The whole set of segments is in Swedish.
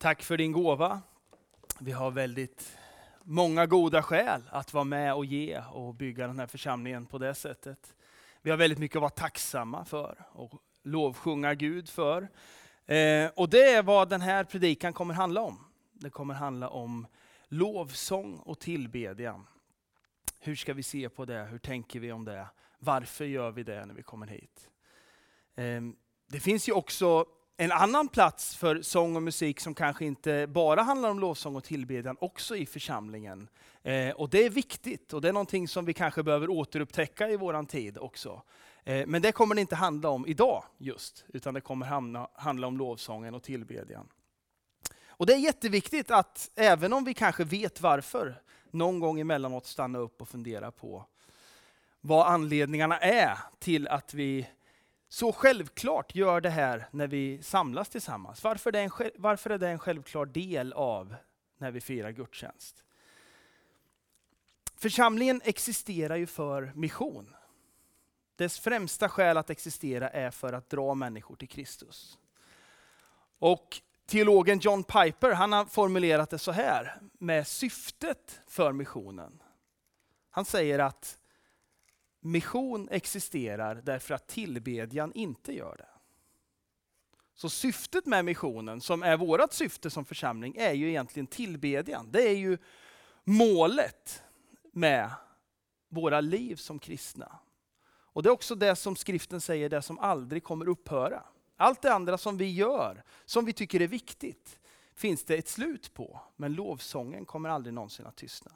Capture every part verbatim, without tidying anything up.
Tack för din gåva. Vi har väldigt många goda skäl att vara med och ge och bygga den här församlingen på det sättet. Vi har väldigt mycket att vara tacksamma för och lovsjunga Gud för. Eh, och det är vad den här predikan kommer handla om. Det kommer handla om lovsång och tillbedjan. Hur ska vi se på det? Hur tänker vi om det? Varför gör vi det när vi kommer hit? Eh, det finns ju också en annan plats för sång och musik som kanske inte bara handlar om lovsång och tillbedjan, också i församlingen. Eh, och det är viktigt och det är någonting som vi kanske behöver återupptäcka i våran tid också. Eh, men det kommer det inte handla om idag just, utan det kommer hamna, handla om lovsången och tillbedjan. Och det är jätteviktigt att även om vi kanske vet varför, någon gång emellanåt stanna upp och fundera på vad anledningarna är till att vi så självklart gör det här när vi samlas tillsammans. Varför, det är en, varför är det en självklar del av när vi firar gudstjänst? Församlingen existerar ju för mission. Dess främsta skäl att existera är för att dra människor till Kristus. Och teologen John Piper, han har formulerat det så här med syftet för missionen. Han säger att mission existerar därför att tillbedjan inte gör det. Så syftet med missionen, som är vårt syfte som församling, är ju egentligen tillbedjan. Det är ju målet med våra liv som kristna. Och det är också det som skriften säger, det som aldrig kommer upphöra. Allt det andra som vi gör, som vi tycker är viktigt, finns det ett slut på. Men lovsången kommer aldrig någonsin att tystna.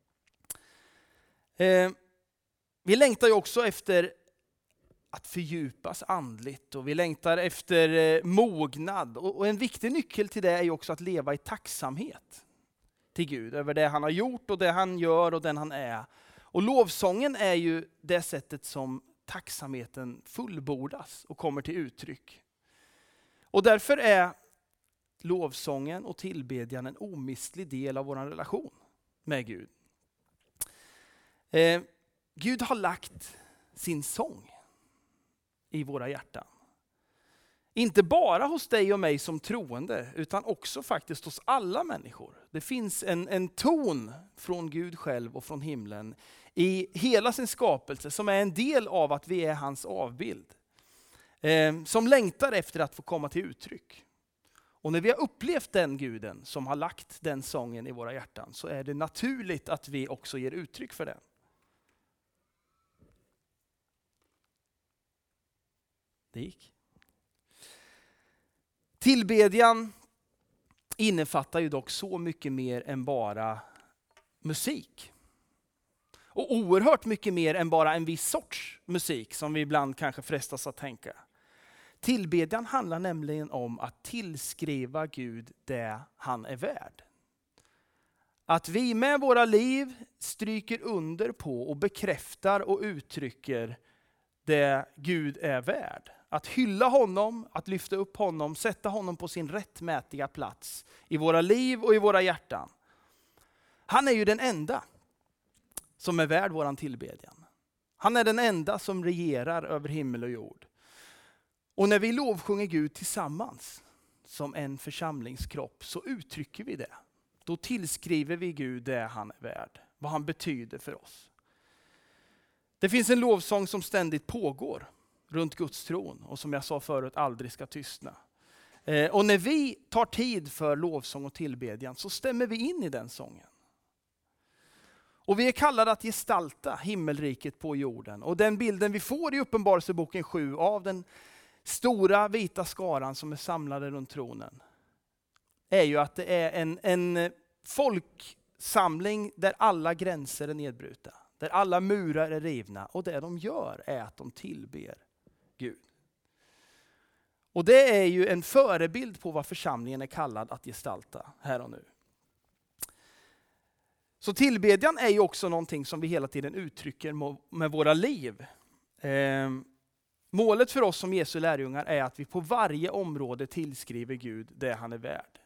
Eh, Vi längtar ju också efter att fördjupas andligt och vi längtar efter eh, mognad. Och, och en viktig nyckel till det är ju också att leva i tacksamhet till Gud över det han har gjort och det han gör och den han är. Och lovsången är ju det sättet som tacksamheten fullbordas och kommer till uttryck. Och därför är lovsången och tillbedjan en omistlig del av vår relation med Gud. Eh, Gud har lagt sin sång i våra hjärtan. Inte bara hos dig och mig som troende, utan också faktiskt hos alla människor. Det finns en, en ton från Gud själv och från himlen i hela sin skapelse som är en del av att vi är hans avbild. Eh, som längtar efter att få komma till uttryck. Och när vi har upplevt den Guden som har lagt den sången i våra hjärtan, så är det naturligt att vi också ger uttryck för den. Det gick. Tillbedjan innefattar ju dock så mycket mer än bara musik. Och oerhört mycket mer än bara en viss sorts musik som vi ibland kanske frestas att tänka. Tillbedjan handlar nämligen om att tillskriva Gud det han är värd. Att vi med våra liv stryker under på och bekräftar och uttrycker det Gud är värd. Att hylla honom, att lyfta upp honom, sätta honom på sin rättmätiga plats i våra liv och i våra hjärtan. Han är ju den enda som är värd våran tillbedjan. Han är den enda som regerar över himmel och jord. Och när vi lovsjunger Gud tillsammans som en församlingskropp, så uttrycker vi det. Då tillskriver vi Gud det han är värd, vad han betyder för oss. Det finns en lovsång som ständigt pågår runt Guds tron och som jag sa förut aldrig ska tystna. Eh, och när vi tar tid för lovsång och tillbedjan så stämmer vi in i den sången. Och vi är kallade att gestalta himmelriket på jorden. Och den bilden vi får i Uppenbarelseboken sju av den stora vita skaran som är samlade runt tronen är ju att det är en, en folksamling där alla gränser är nedbrutna. Där alla murar är rivna och det de gör är att de tillber Gud. Och det är ju en förebild på vad församlingen är kallad att gestalta här och nu. Så tillbedjan är ju också någonting som vi hela tiden uttrycker med våra liv. Eh, målet för oss som Jesu lärjungar är att vi på varje område tillskriver Gud det han är värd.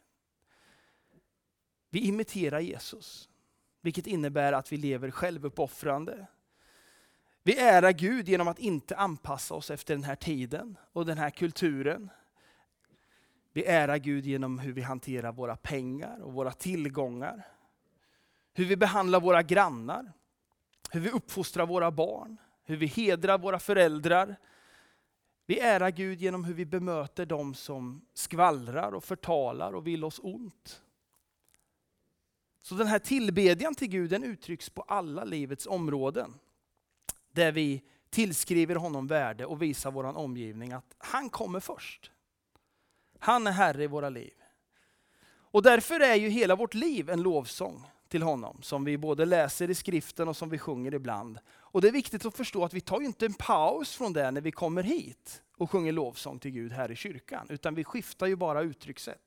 Vi imiterar Jesus. Vilket innebär att vi lever självuppoffrande. Vi ärar Gud genom att inte anpassa oss efter den här tiden och den här kulturen. Vi Vi ärar Gud genom hur vi hanterar våra pengar och våra tillgångar. Hur vi behandlar våra grannar. Hur vi uppfostrar våra barn. Hur vi hedrar våra föräldrar. Vi ärar Gud genom hur vi bemöter dem som skvallrar och förtalar och vill oss ont. Så den här tillbedjan till Gud, den uttrycks på alla livets områden. Där vi tillskriver honom värde och visar vår omgivning att han kommer först. Han är Herre i våra liv. Och därför är ju hela vårt liv en lovsång till honom. Som vi både läser i skriften och som vi sjunger ibland. Och det är viktigt att förstå att vi tar ju inte en paus från det när vi kommer hit och sjunger lovsång till Gud här i kyrkan. Utan vi skiftar ju bara uttryckssätt.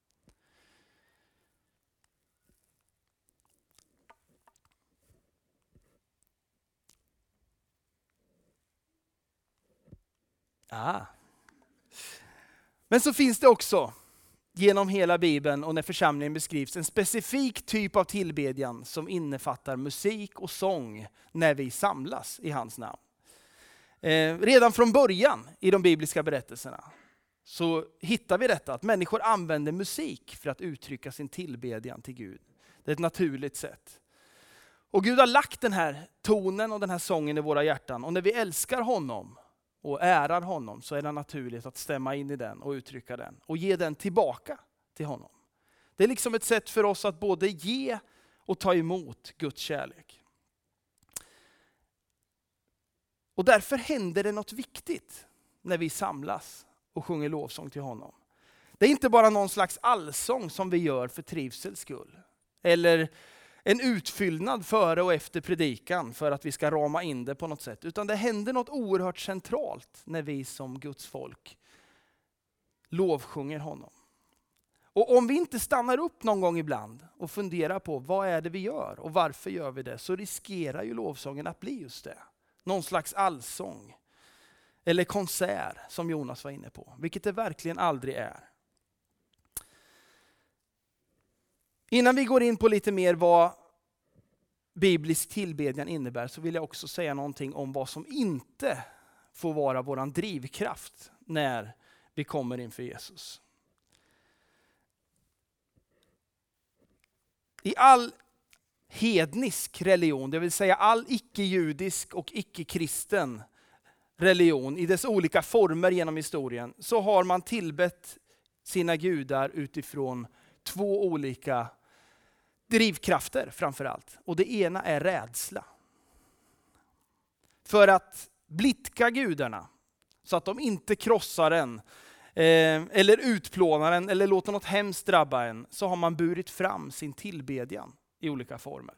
Ah. Men så finns det också genom hela Bibeln och när församlingen beskrivs en specifik typ av tillbedjan som innefattar musik och sång när vi samlas i hans namn. Eh, redan från början i de bibliska berättelserna så hittar vi detta att människor använder musik för att uttrycka sin tillbedjan till Gud. Det är ett naturligt sätt. Och Gud har lagt den här tonen och den här sången i våra hjärtan och när vi älskar honom och ärar honom så är det naturligt att stämma in i den och uttrycka den. Och ge den tillbaka till honom. Det är liksom ett sätt för oss att både ge och ta emot Guds kärlek. Och därför händer det något viktigt när vi samlas och sjunger lovsång till honom. Det är inte bara någon slags allsång som vi gör för trivsels skull. Eller en utfyllnad före och efter predikan för att vi ska rama in det på något sätt. Utan det händer något oerhört centralt när vi som Guds folk lovsjunger honom. Och om vi inte stannar upp någon gång ibland och funderar på vad är det vi gör och varför gör vi det, så riskerar ju lovsången att bli just det. Någon slags allsång. Eller konsert som Jonas var inne på. Vilket det verkligen aldrig är. Innan vi går in på lite mer vad biblisk tillbedjan innebär så vill jag också säga någonting om vad som inte får vara våran drivkraft när vi kommer inför Jesus. I all hednisk religion, det vill säga all icke-judisk och icke-kristen religion i dess olika former genom historien, så har man tillbett sina gudar utifrån två olika drivkrafter framförallt. Och det ena är rädsla. För att blidka gudarna så att de inte krossar en eh, eller utplånar en eller låter något hemskt drabba en, så har man burit fram sin tillbedjan i olika former.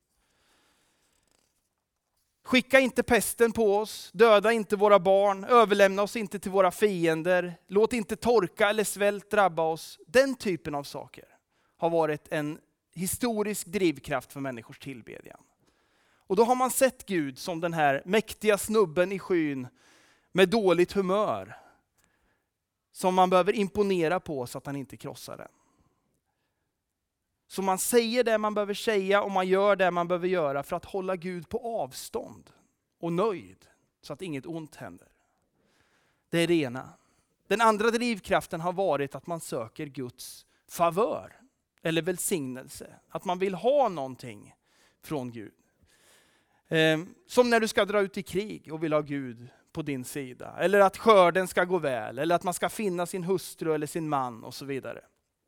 Skicka inte pesten på oss, döda inte våra barn, överlämna oss inte till våra fiender, låt inte torka eller svält drabba oss. Den typen av saker har varit en historisk drivkraft för människors tillbedjan. Och då har man sett Gud som den här mäktiga snubben i skyn med dåligt humör. Som man behöver imponera på så att han inte krossar den. Så man säger det man behöver säga och man gör det man behöver göra för att hålla Gud på avstånd och nöjd så att inget ont händer. Det är det ena. Den andra drivkraften har varit att man söker Guds favör eller välsignelse. Att man vill ha någonting från Gud. Eh, som när du ska dra ut i krig och vill ha Gud på din sida. Eller att skörden ska gå väl. Eller att man ska finna sin hustru eller sin man och så vidare.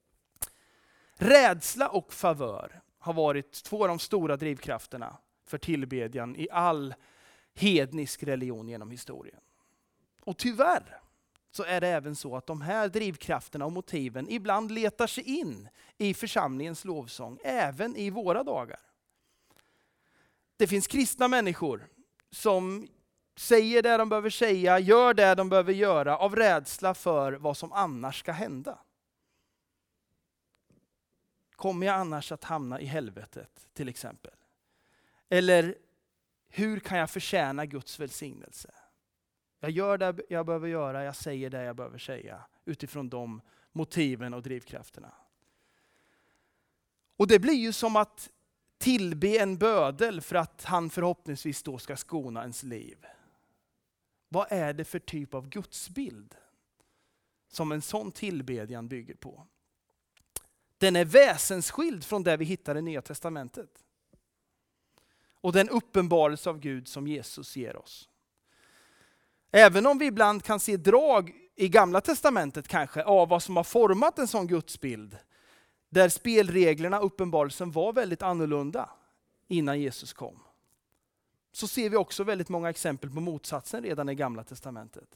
Rädsla och favör har varit två av de stora drivkrafterna för tillbedjan i all hednisk religion genom historien. Och tyvärr så är det även så att de här drivkrafterna och motiven ibland letar sig in i församlingens lovsång, även i våra dagar. Det finns kristna människor som säger det de behöver säga, gör det de behöver göra av rädsla för vad som annars ska hända. Kommer jag annars att hamna i helvetet till exempel? Eller hur kan jag förtjäna Guds välsignelse? Jag gör det jag behöver göra, jag säger det jag behöver säga utifrån de motiven och drivkrafterna. Och det blir ju som att tillbe en bödel för att han förhoppningsvis då ska skona ens liv. Vad är det för typ av gudsbild som en sån tillbedjan bygger på. Den är väsensskild från det vi hittar i Nya testamentet. Och den uppenbarelse av Gud som Jesus ger oss. Även om vi ibland kan se drag i Gamla testamentet kanske av vad som har format en sån gudsbild. Där spelreglerna, uppenbarelsen var väldigt annorlunda innan Jesus kom. Så ser vi också väldigt många exempel på motsatsen redan i Gamla testamentet.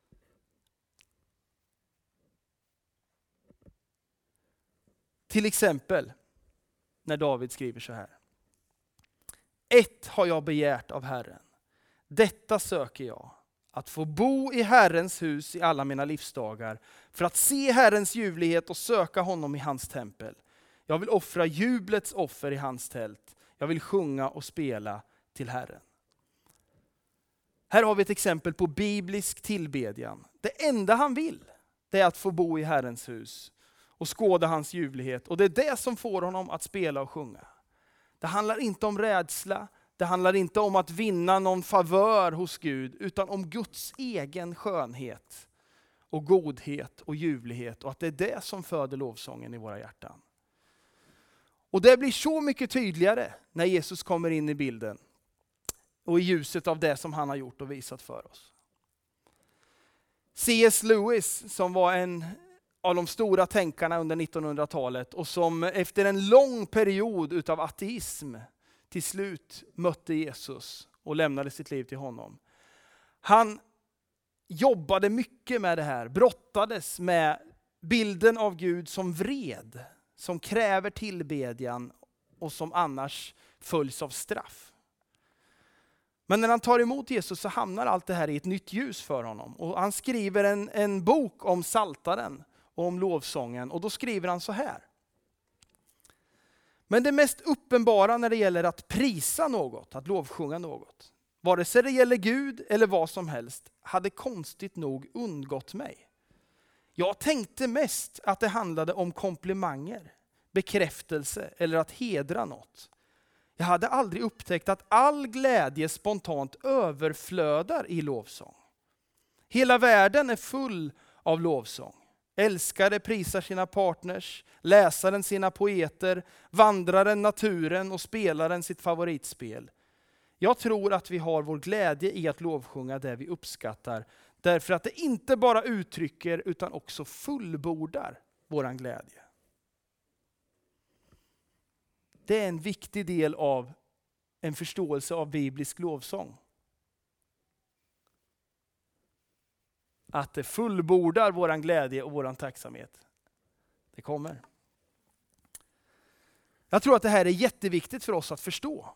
Till exempel när David skriver så här. Ett har jag begärt av Herren. Detta söker jag. Att få bo i Herrens hus i alla mina livsdagar. För att se Herrens ljuvlighet och söka honom i hans tempel. Jag vill offra jublets offer i hans tält. Jag vill sjunga och spela till Herren. Här har vi ett exempel på biblisk tillbedjan. Det enda han vill, det är att få bo i Herrens hus. Och skåda hans ljuvlighet. Och det är det som får honom att spela och sjunga. Det handlar inte om rädsla. Det handlar inte om att vinna någon favör hos Gud. Utan om Guds egen skönhet. Och godhet och ljuvlighet. Och att det är det som föder lovsången i våra hjärtan. Och det blir så mycket tydligare när Jesus kommer in i bilden. Och i ljuset av det som han har gjort och visat för oss. C S Lewis som var en av de stora tänkarna under nittonhundratalet och som efter en lång period utav ateism till slut mötte Jesus och lämnade sitt liv till honom. Han jobbade mycket med det här, brottades med bilden av Gud som vred, som kräver tillbedjan och som annars följs av straff. Men när han tar emot Jesus så hamnar allt det här i ett nytt ljus för honom. Och han skriver en, en bok om Psaltaren och om lovsången. Och då skriver han så här. Men det mest uppenbara när det gäller att prisa något, att lovsjunga något, vare sig det gäller Gud eller vad som helst, hade konstigt nog undgått mig. Jag tänkte mest att det handlade om komplimanger, bekräftelse eller att hedra något. Jag hade aldrig upptäckt att all glädje spontant överflödar i lovsång. Hela världen är full av lovsång. Älskare prisar sina partners, läsaren sina poeter, vandraren naturen och spelaren sitt favoritspel. Jag tror att vi har vår glädje i att lovsjunga det vi uppskattar, därför att det inte bara uttrycker utan också fullbordar våran glädje. Det är en viktig del av en förståelse av biblisk lovsång. Att det fullbordar våran glädje och våran tacksamhet. Det kommer. Jag tror att det här är jätteviktigt för oss att förstå.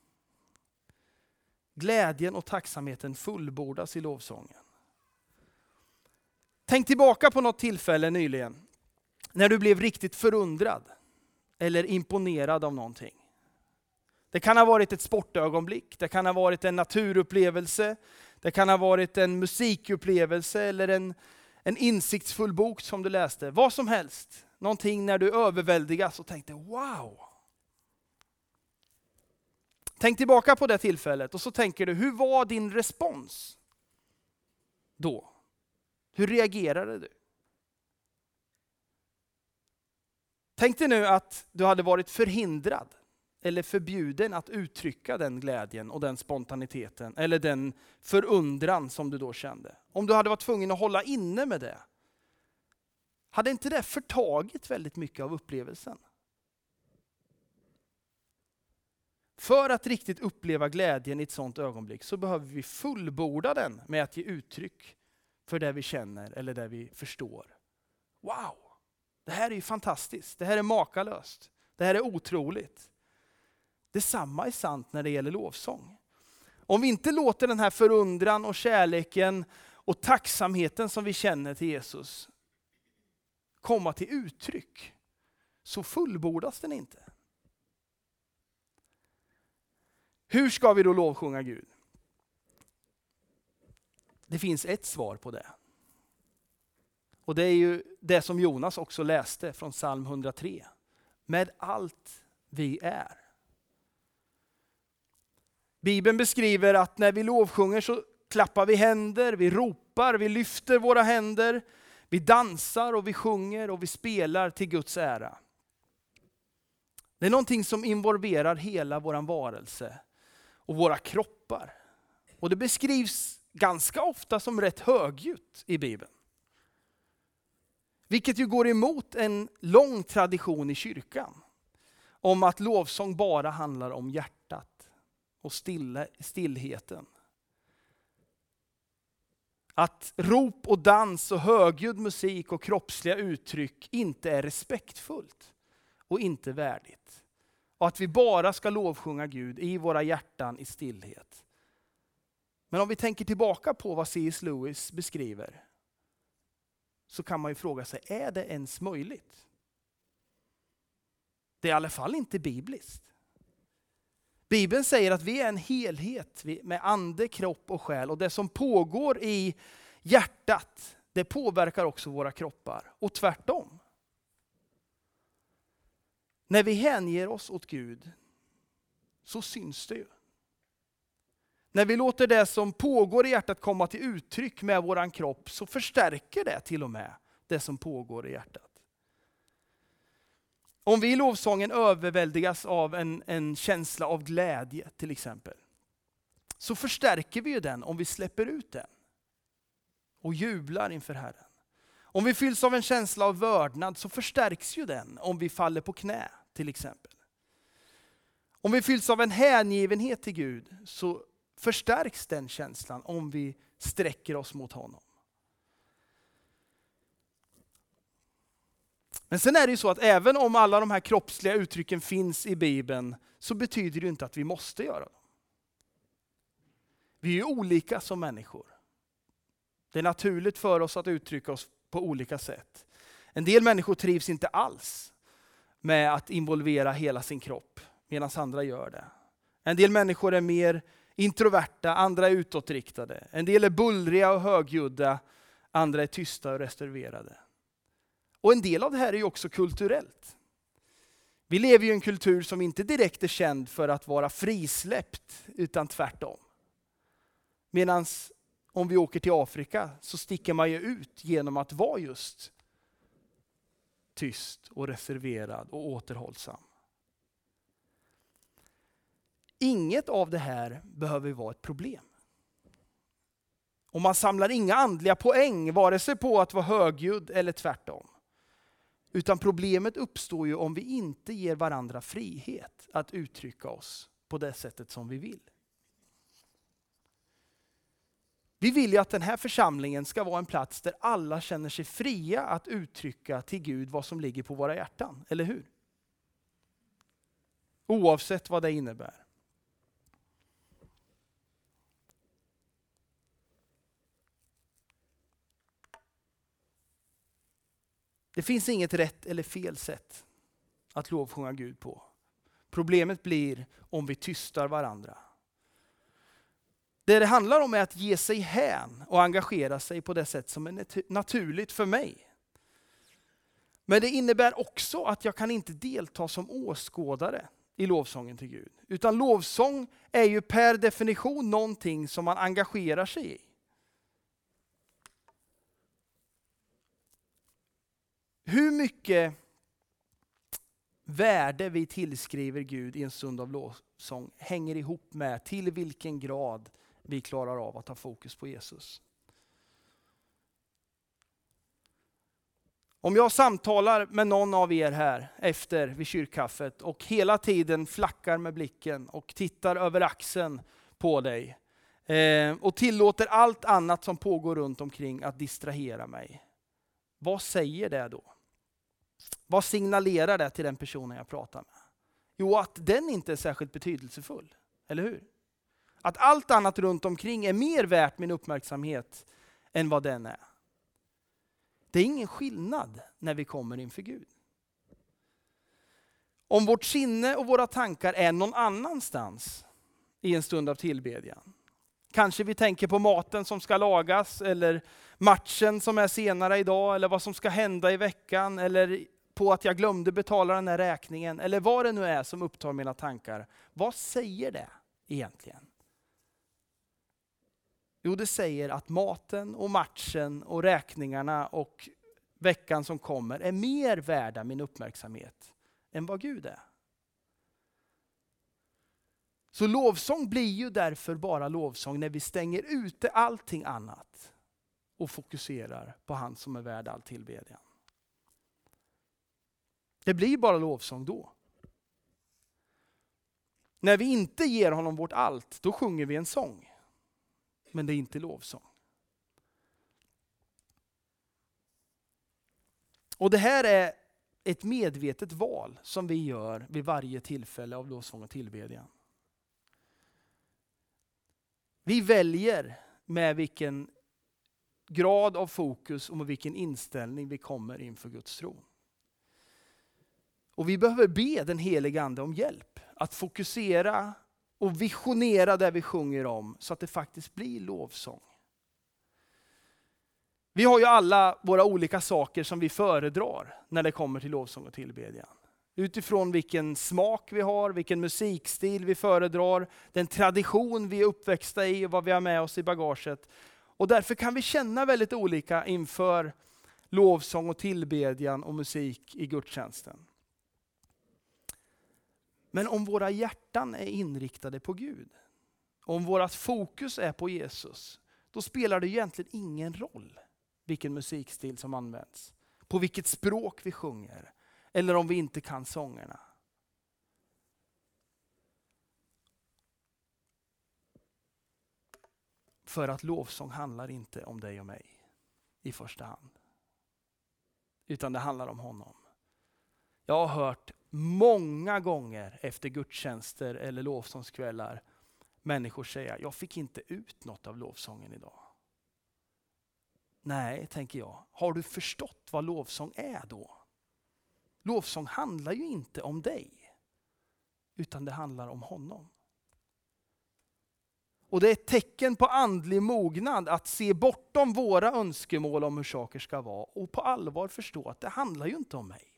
Glädjen och tacksamheten fullbordas i lovsången. Tänk tillbaka på något tillfälle nyligen. När du blev riktigt förundrad. Eller imponerad av någonting. Det kan ha varit ett sportögonblick. Det kan ha varit en naturupplevelse. Det kan ha varit en musikupplevelse. Eller en, en insiktsfull bok som du läste. Vad som helst. Någonting när du överväldigas och tänkte wow. Tänk tillbaka på det tillfället. Och så tänker du, hur var din respons då? Hur reagerade du? Tänk dig nu att du hade varit förhindrad eller förbjuden att uttrycka den glädjen och den spontaniteten eller den förundran som du då kände. Om du hade varit tvungen att hålla inne med det. Hade inte det förtagit väldigt mycket av upplevelsen? För att riktigt uppleva glädjen i ett sådant ögonblick så behöver vi fullborda den med att ge uttryck för det vi känner eller det vi förstår. Wow! Det här är ju fantastiskt. Det här är makalöst. Det här är otroligt. Detsamma är sant när det gäller lovsång. Om vi inte låter den här förundran och kärleken och tacksamheten som vi känner till Jesus komma till uttryck, så fullbordas den inte. Hur ska vi då lovsjunga Gud? Det finns ett svar på det. Och det är ju det som Jonas också läste från psalm hundratre. Med allt vi är. Bibeln beskriver att när vi lovsjunger så klappar vi händer, vi ropar, vi lyfter våra händer. Vi dansar och vi sjunger och vi spelar till Guds ära. Det är någonting som involverar hela våran varelse och våra kroppar. Och det beskrivs ganska ofta som rätt högljutt i Bibeln. Vilket ju går emot en lång tradition i kyrkan. Om att lovsång bara handlar om hjärtat och stilla, stillheten. Att rop och dans och högljudd musik och kroppsliga uttryck inte är respektfullt och inte värdigt. Och att vi bara ska lovsjunga Gud i våra hjärtan i stillhet. Men om vi tänker tillbaka på vad C S Lewis beskriver, så kan man ju fråga sig, är det ens möjligt? Det är i alla fall inte bibliskt. Bibeln säger att vi är en helhet med ande, kropp och själ. Och det som pågår i hjärtat, det påverkar också våra kroppar. Och tvärtom. När vi hänger oss åt Gud, så syns det ju. När vi låter det som pågår i hjärtat komma till uttryck med våran kropp, så förstärker det till och med det som pågår i hjärtat. Om vi i lovsången överväldigas av en, en känsla av glädje till exempel, så förstärker vi ju den om vi släpper ut den och jublar inför Herren. Om vi fylls av en känsla av vördnad, så förstärks ju den om vi faller på knä till exempel. Om vi fylls av en hängivenhet till Gud, så förstärks den känslan om vi sträcker oss mot honom. Men sen är det ju så att även om alla de här kroppsliga uttrycken finns i Bibeln, så betyder det inte att vi måste göra dem. Vi är ju olika som människor. Det är naturligt för oss att uttrycka oss på olika sätt. En del människor trivs inte alls med att involvera hela sin kropp, medan andra gör det. En del människor är mer introverta, andra är utåtriktade. En del är bullriga och högljudda, andra är tysta och reserverade. Och en del av det här är ju också kulturellt. Vi lever ju i en kultur som inte direkt är känd för att vara frisläppt, utan tvärtom. Medan om vi åker till Afrika, så sticker man ju ut genom att vara just tyst och reserverad och återhållsam. Inget av det här behöver vara ett problem. Och man samlar inga andliga poäng, vare sig på att vara högljudd eller tvärtom. Utan problemet uppstår ju om vi inte ger varandra frihet att uttrycka oss på det sättet som vi vill. Vi vill ju att den här församlingen ska vara en plats där alla känner sig fria att uttrycka till Gud vad som ligger på våra hjärtan, eller hur? Oavsett vad det innebär. Det finns inget rätt eller fel sätt att lovsjunga Gud på. Problemet blir om vi tystar varandra. Det det handlar om är att ge sig hän och engagera sig på det sätt som är naturligt för mig. Men det innebär också att jag kan inte delta som åskådare i lovsången till Gud. Utan lovsång är ju per definition någonting som man engagerar sig i. Hur mycket värde vi tillskriver Gud i en stund av lovsång hänger ihop med till vilken grad vi klarar av att ha fokus på Jesus. Om jag samtalar med någon av er här efter vid kyrkkaffet och hela tiden flackar med blicken och tittar över axeln på dig eh, och tillåter allt annat som pågår runt omkring att distrahera mig. Vad säger det då? Vad signalerar det till den personen jag pratar med? Jo, att den inte är särskilt betydelsefull, eller hur? Att allt annat runt omkring är mer värt min uppmärksamhet än vad den är. Det är ingen skillnad när vi kommer inför Gud. Om vårt sinne och våra tankar är någon annanstans i en stund av tillbedjan. Kanske vi tänker på maten som ska lagas, eller matchen som är senare idag, eller vad som ska hända i veckan, eller på att jag glömde betala den här räkningen, eller vad det nu är som upptar mina tankar. Vad säger det egentligen? Jo, det säger att maten och matchen och räkningarna och veckan som kommer är mer värda min uppmärksamhet än vad Gud är. Så lovsång blir ju därför bara lovsång när vi stänger ute allting annat och fokuserar på han som är värd all tillbedjan. Det blir bara lovsång då. När vi inte ger honom vårt allt, då sjunger vi en sång. Men det är inte lovsång. Och det här är ett medvetet val som vi gör vid varje tillfälle av lovsång och tillbedjan. Vi väljer med vilken grad av fokus och med vilken inställning vi kommer inför Guds tron. Och vi behöver be den helige Ande om hjälp att fokusera och visionera det vi sjunger om så att det faktiskt blir lovsång. Vi har ju alla våra olika saker som vi föredrar när det kommer till lovsång och tillbedjan. Utifrån vilken smak vi har, vilken musikstil vi föredrar, den tradition vi är uppväxta i och vad vi har med oss i bagaget. Och därför kan vi känna väldigt olika inför lovsång och tillbedjan och musik i gudstjänsten. Men om våra hjärtan är inriktade på Gud, om vårat fokus är på Jesus, då spelar det egentligen ingen roll vilken musikstil som används, på vilket språk vi sjunger, eller om vi inte kan sångerna. För att lovsång handlar inte om dig och mig i första hand. Utan det handlar om honom. Jag har hört många gånger efter gudstjänster eller lovsångskvällar människor säga, jag fick inte ut något av lovsången idag. Nej, tänker jag. Har du förstått vad lovsång är då? Lovsång handlar ju inte om dig, utan det handlar om honom. Och det är ett tecken på andlig mognad att se bortom våra önskemål om hur saker ska vara och på allvar förstå att det handlar ju inte om mig.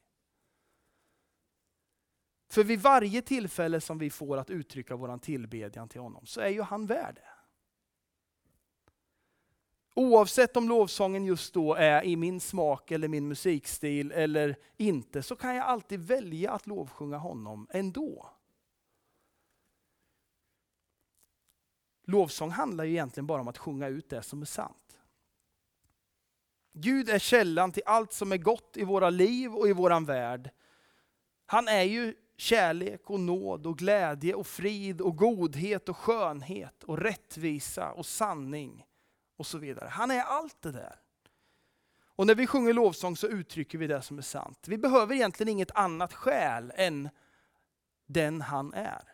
För vid varje tillfälle som vi får att uttrycka våran tillbedjan till honom så är ju han värd det. Oavsett om lovsången just då är i min smak eller min musikstil eller inte, så kan jag alltid välja att lovsjunga honom ändå. Lovsång handlar ju egentligen bara om att sjunga ut det som är sant. Gud är källan till allt som är gott i våra liv och i våran värld. Han är ju kärlek och nåd och glädje och frid och godhet och skönhet och rättvisa och sanning och så vidare. Han är allt det där. Och när vi sjunger lovsång så uttrycker vi det som är sant. Vi behöver egentligen inget annat skäl än den han är.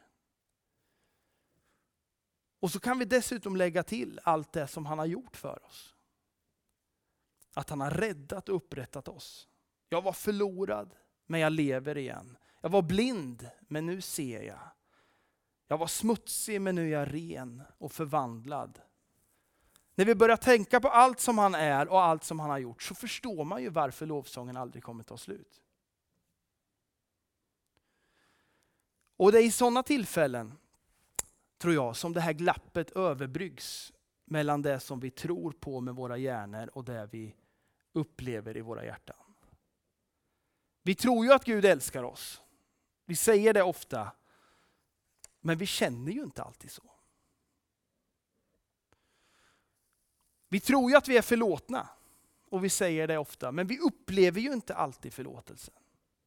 Och så kan vi dessutom lägga till allt det som han har gjort för oss. Att han har räddat och upprättat oss. Jag var förlorad, men jag lever igen. Jag var blind, men nu ser jag. Jag var smutsig, men nu är jag ren och förvandlad. När vi börjar tänka på allt som han är och allt som han har gjort, så förstår man ju varför lovsången aldrig kommer ta slut. Och det är i sådana tillfällen, tror jag, som det här glappet överbryggs mellan det som vi tror på med våra hjärnor och det vi upplever i våra hjärtan. Vi tror ju att Gud älskar oss. Vi säger det ofta, men vi känner ju inte alltid så. Vi tror ju att vi är förlåtna och vi säger det ofta, men vi upplever ju inte alltid förlåtelsen.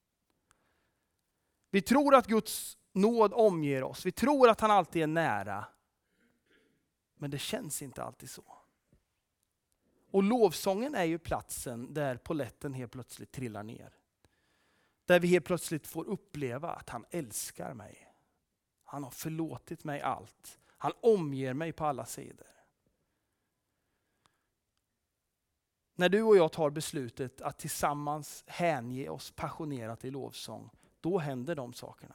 Vi tror att Guds nåd omger oss. Vi tror att han alltid är nära. Men det känns inte alltid så. Och lovsången är ju platsen där polletten helt plötsligt trillar ner. Där vi helt plötsligt får uppleva att han älskar mig. Han har förlåtit mig allt. Han omger mig på alla sidor. När du och jag tar beslutet att tillsammans hänge oss passionerat i lovsång, då händer de sakerna.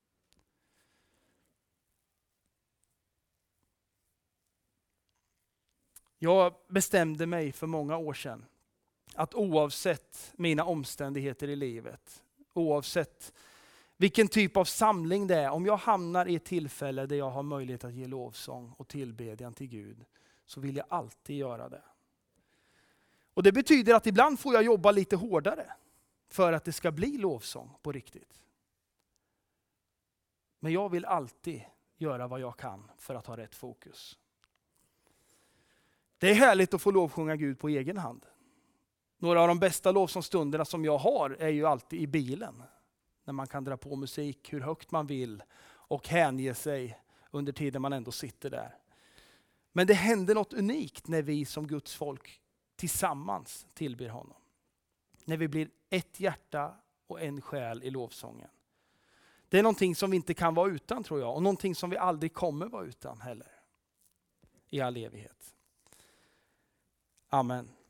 Jag bestämde mig för många år sedan att oavsett mina omständigheter i livet, oavsett vilken typ av samling det är, om jag hamnar i ett tillfälle där jag har möjlighet att ge lovsång och tillbedjan till Gud, så vill jag alltid göra det. Och det betyder att ibland får jag jobba lite hårdare för att det ska bli lovsång på riktigt. Men jag vill alltid göra vad jag kan för att ha rätt fokus. Det är härligt att få lovsjunga Gud på egen hand. Några av de bästa lovsångsstunderna som jag har är ju alltid i bilen. När man kan dra på musik hur högt man vill och hänge sig under tiden man ändå sitter där. Men det händer något unikt när vi som Guds folk tillsammans tillber honom. När vi blir ett hjärta och en själ i lovsången. Det är någonting som vi inte kan vara utan, tror jag. Och någonting som vi aldrig kommer vara utan heller. I all evighet. Amen.